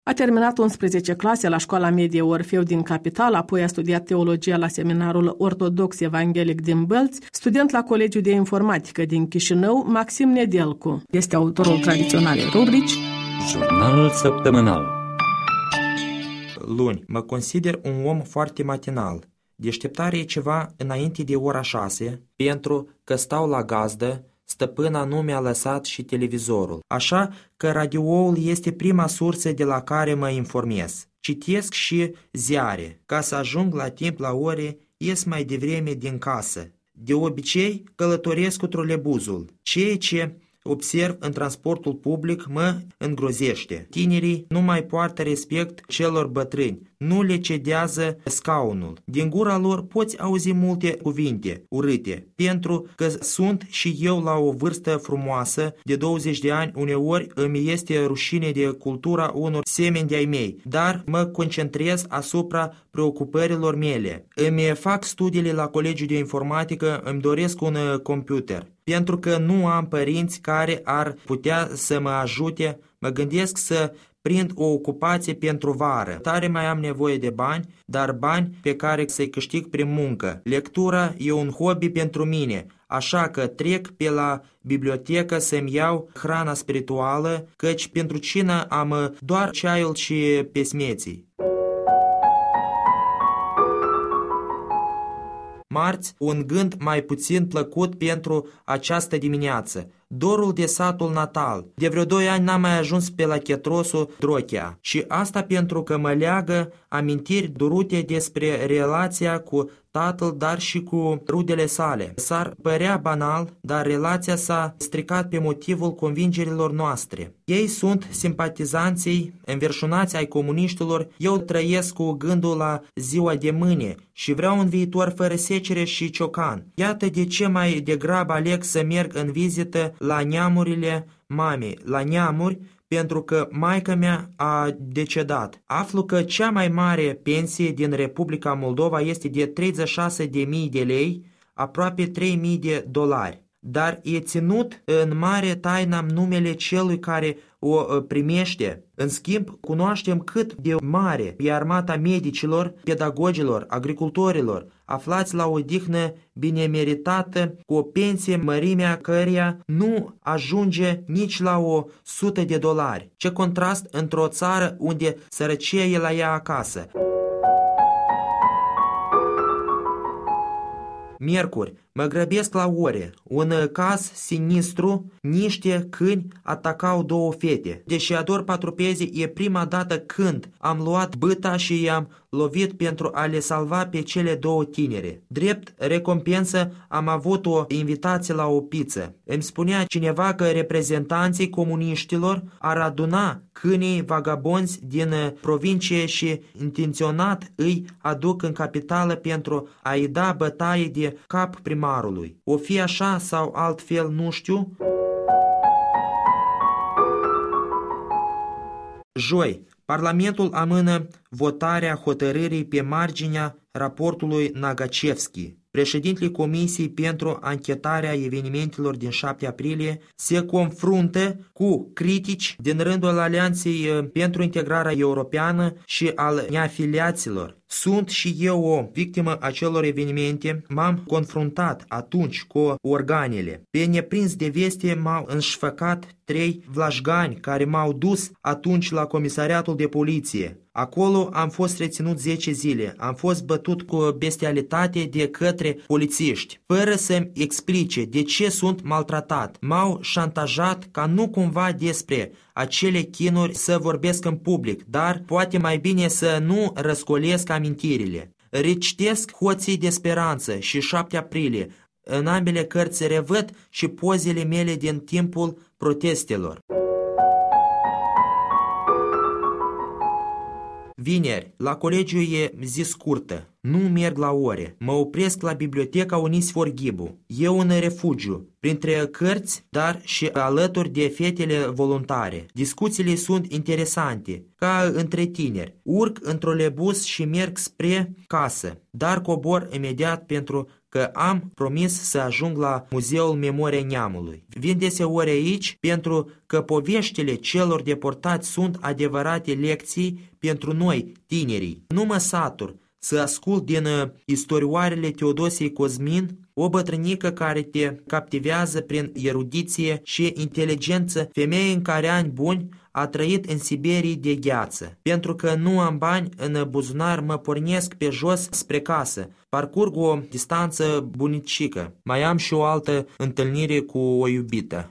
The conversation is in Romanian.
A terminat 11 clase la școala medie Orfeu din capitală, apoi a studiat teologia la seminarul ortodox evanghelic din Bălți, student la Colegiul de Informatică din Chișinău, Maxim Nedelcu. Este autorul tradiționalei rubrici Jurnalul săptămânal. Luni, mă consider un om foarte matinal. Deșteptarea e ceva înainte de ora 6, pentru că stau la gazdă, stăpâna nu mi-a lăsat și televizorul. Așa că radioul este prima sursă de la care mă informez. Citesc și ziare. Ca să ajung la timp la ore, ies mai devreme din casă. De obicei, călătoresc cu trolebuzul, ceea ce observ în transportul public mă îngrozește. Tinerii nu mai poartă respect celor bătrâni, nu le cedează scaunul. Din gura lor poți auzi multe cuvinte urâte, pentru că sunt și eu la o vârstă frumoasă, de 20 de ani, uneori îmi este rușine de cultura unor semeni de-ai mei, dar mă concentrez asupra preocupărilor mele. Îmi fac studiile la Colegiul de Informatică, îmi doresc un computer. Pentru că nu am părinți care ar putea să mă ajute, mă gândesc să prind o ocupație pentru vară. Tare mai am nevoie de bani, dar bani pe care să-i câștig prin muncă. Lectura e un hobby pentru mine, așa că trec pe la bibliotecă să-mi iau hrana spirituală, căci pentru cină am doar ceaiul și pesmeții. Marți, un gând mai puțin plăcut pentru această dimineață. Dorul de satul natal. De vreo 2 ani n-am mai ajuns pe la Chetrosul Drochea și asta pentru că mă leagă amintiri durute despre relația cu tatăl, dar și cu rudele sale. S-ar părea banal, dar relația s-a stricat pe motivul convingerilor noastre. Ei sunt simpatizanții înverșunați ai comuniștilor, eu trăiesc cu gândul la ziua de mâine și vreau un viitor fără secere și ciocan. Iată de ce mai degrabă aleg să merg în vizită la neamurile mamei, la neamuri, pentru că maica mea a decedat. Aflu că cea mai mare pensie din Republica Moldova este de 36.000 de lei, aproape 3.000 de dolari. Dar e ținut în mare taină numele celui care o primește. În schimb, cunoaștem cât de mare e armata medicilor, pedagogilor, agricultorilor, aflați la o odihnă bine meritată, cu o pensie mărimea căreia nu ajunge nici la 100 de dolari. Ce contrast într-o țară unde sărăcia e la ea acasă. Miercuri, mă grăbesc la ore. Un caz sinistru, niște câini atacau 2 fete. Deși ador patrupezii, e prima dată când am luat bâta și i-am lovit pentru a le salva pe cele 2 tinere. Drept recompensă am avut o invitație la o pizză. Îmi spunea cineva că reprezentanții comuniștilor ar aduna câinii vagabonzi din provincie și intenționat îi aduc în capitală pentru a-i da bătaie de cap primarului. O fi așa sau altfel, nu știu. Joi, Parlamentul amână votarea hotărârii pe marginea raportului Nagacevski. Președintele Comisiei pentru anchetarea evenimentelor din 7 aprilie se confruntă cu critici din rândul Alianței pentru Integrarea Europeană și al neafiliaților. Sunt și eu o victimă acelor evenimente, m-am confruntat atunci cu organele. Pe neprins de veste m-au înșfăcat 3 vlașgani care m-au dus atunci la comisariatul de poliție. Acolo am fost reținut 10 zile, am fost bătut cu bestialitate de către polițiști, fără să-mi explice de ce sunt maltratat. M-au șantajat ca nu cumva despre acele chinuri să vorbesc în public, dar poate mai bine să nu răscolesc amintirile. Recitesc Hoții de speranță și 7 aprilie. În ambele cărți revăd și pozele mele din timpul protestelor. Vineri, la colegiu e zi scurtă, nu merg la ore, mă opresc la biblioteca Onisfor Ghibu. E un refugiu, printre cărți, dar și alături de fetele voluntare. Discuțiile sunt interesante, ca între tineri. Urc într-o trolebus și merg spre casă, dar cobor imediat pentru că am promis să ajung la Muzeul Memoria Neamului. Vin deseori aici pentru că poveștile celor deportați sunt adevărate lecții pentru noi, tinerii. Nu mă satur să ascult din istorioarele Teodosiei Cosmin, o bătrânică care te captivează prin erudiție și inteligență, femeie în care ani buni a trăit în Siberii de gheață. Pentru că nu am bani în buzunar, mă pornesc pe jos spre casă. Parcurg o distanță bunicică. Mai am și o altă întâlnire cu o iubită.